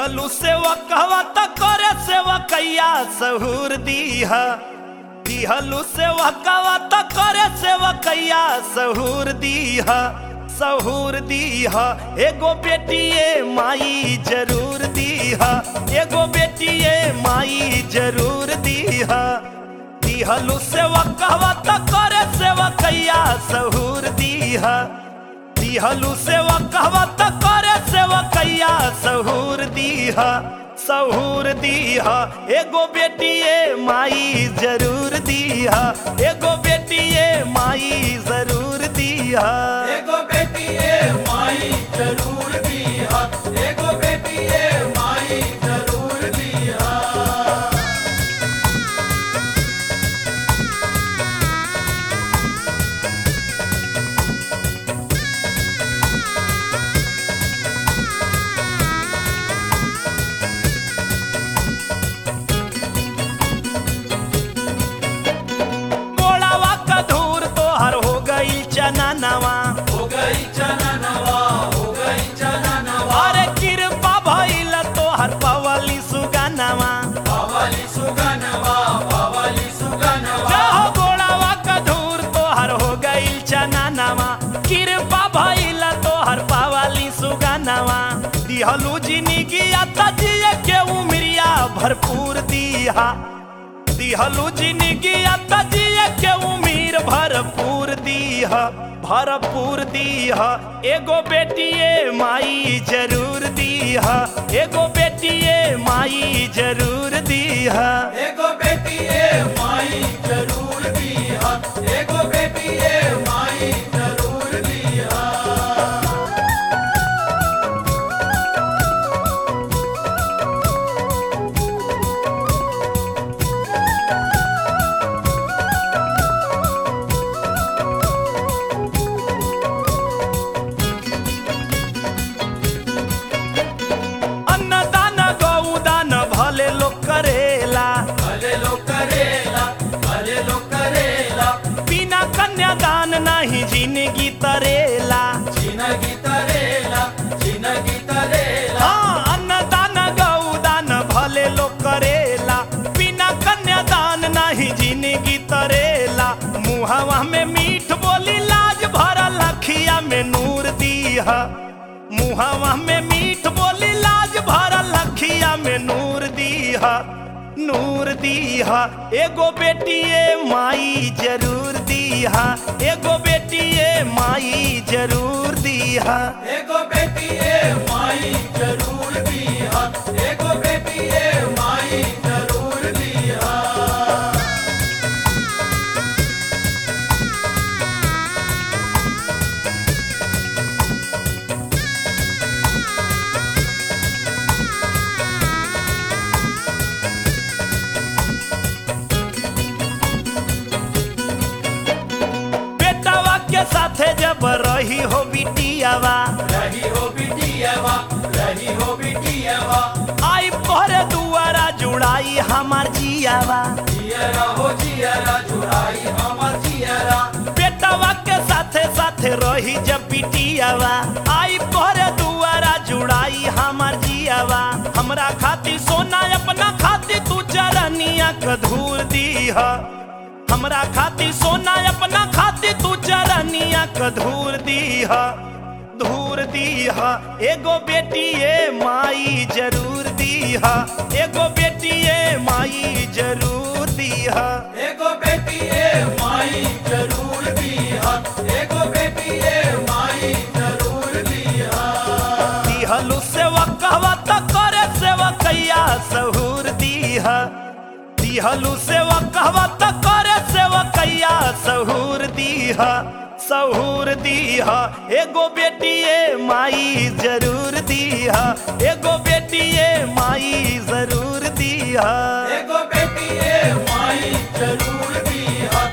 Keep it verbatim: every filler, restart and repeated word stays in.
दिहलू सेवा कहवा त करे सेवा कैया सहूर दीहा दिहलू सेवा कहवा त करे सेवा कैया सहूर दीहा सहूर दीहा एगो बेटिए माई जरूर दीहा एगो बेटिए माई जरूर दीहा दिहलू सेवा कहवा त करे सेवा कैया सहूर दीहा दिहलू सेवा कहवा त करे सेवा कैया सहूर दीहा सहूर दीहा एगो बेटिए माई जरूर दीहा एगो बेटिए माई जरूर दीहा एगो बेटिए माई जरूर दीहा एगो बेटिए माई जरूर दीहा गोड़ावा का धूर तोहर हो गई चना नवा हो गई चना नवा हो गई चना नवा अरे कृपा भइल तोहर पवली सुगनवा पवली सुगनवा पवली सुगनवा जहो गोड़ावा का धूर तोहर हो गई चना नवा कृपा भइल तोहर पवली सुगनवा दिहलू जिंदगी तजिए के उमरिया भरपूर दीहा दिहलू जिंदगी तजिए के उमीर भरपूर दीहा भरपूर दीहा एगो बेटिए माई जरूर दीहा एगो बेटिए माई जरूर दीहा एगो बेटिए माई जरूर दीहा एगो बेटिए माई जरूर दीहा अन्नदान गौदान भले लोग करेला भले लोग करेला भले लोग करेला बिना कन्यादान नहीं जिंदगी तरेला जिंदगी तरेला जिंदगी तरेला हाँ अन्नदान गौदान भले लोग करेला बिना कन्यादान नहीं जिंदगी तरेला मुहवा में मीठ बोली लाज भरल अखिया में नूर दीहा मुहवा में मीठ बोली लाज भरल अखिया में नूर दीहा नूर दीहा एगो बेटिए माई जरूर दीहा एगो बेटिए माई जरूर दीहा एगो बेटिए माई जरूर दीहा एगो बेटिए माई जरूर दीहा बेटावा के साथे जब रही हो बिटियावा रही हो बिटियावा रही हो बिटियावा आई पर दुआरा जुड़ाई हमार जियावा जियरा हो जियरा जुड़ाई हमर जियरा बेटावा के साथे साथे रही जब बिटियावा आई पर दुआरा जुड़ाई हमार जियावा हमरा खातिर सोना अपना खातिर तू चरनिया क धूर दीहा हमरा खातिर सोना अपना खातिर तू चरनिया क धूर दीहा धूर दीहा एगो बेटिए माई जरूर दीहा एगो बेटिए माई जरूर दीहा एगो बेटिए माई जरूर दीहा एगो बेटिए माई जरूर दीहा दिहलू सेवा कहवा त करे सेवा कैया सहूर दीहा दिहलू सेवा कहवा त करे सेवा कैया सहूर दीहा सहूर दीहा एगो बेटिए माई जरूर दीहा एगो बेटिए माई जरूर दीहा एगो बेटिए माई जरूर दीहा